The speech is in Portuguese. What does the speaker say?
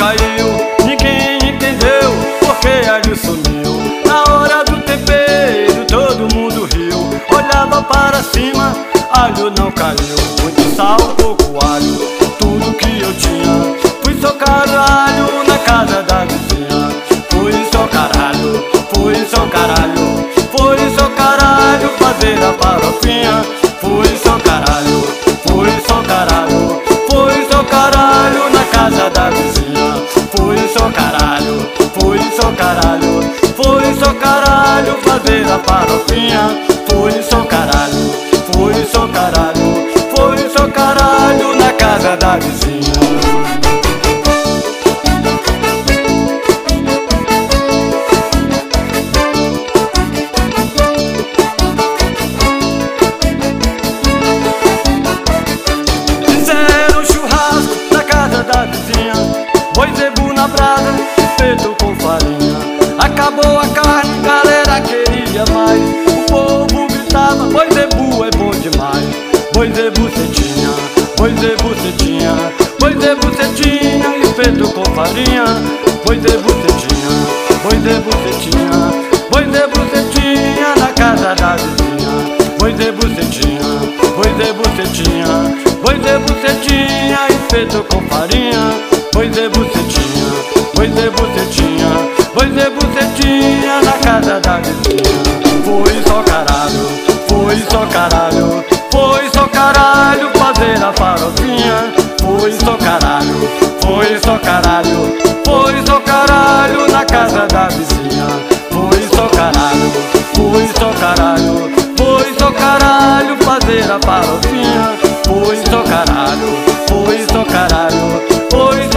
caiu, ninguém entendeu porque alho sumiu. Na hora do tempero todo mundo riu. Olhava para cima, alho não caiu. Muito sal, pouco alho, tudo que eu tinha. Fui socar alho na casa da vizinha. Fui socar alho, fui socar alho, fui socar alho, fazer a farofinha. Fui socar alho, fui socar alho, fui socar alho na casa da vizinha. Fui socar alho, fui socar alho, fui socar alho, fazer a farofinha. Fui socar alho, fui socar alho, fui socar alho na casa da vizinha. Fizeram churrasco na casa da vizinha, boi zebu na brasa, espeto com farinha. Acabou a carne, galera queria mais. O povo gritava, boi zebu é bom demais. Boi zebu cetinha, boi zebu cetinha, boi zebu cetinha, espeto com farinha. Boi zebu cetinha, boi zebu cetinha, boi zebu cetinha na casa da vizinha. Boi zebu cetinha, boi zebu cetinha, boi zebu cetinha, espeto com farinha. Boi zebu cetinha, boi zebu cetinha, boi zebu cetinha na casa da vizinha. Foi só caralho, foi só caralho, foi só caralho, fazer a farofinha. Foi só caralho, foi só caralho, foi só caralho na casa da vizinha. Foi só caralho, foi só caralho, foi só caralho, fazer a farofinha. Foi só caralho, foi só caralho, foi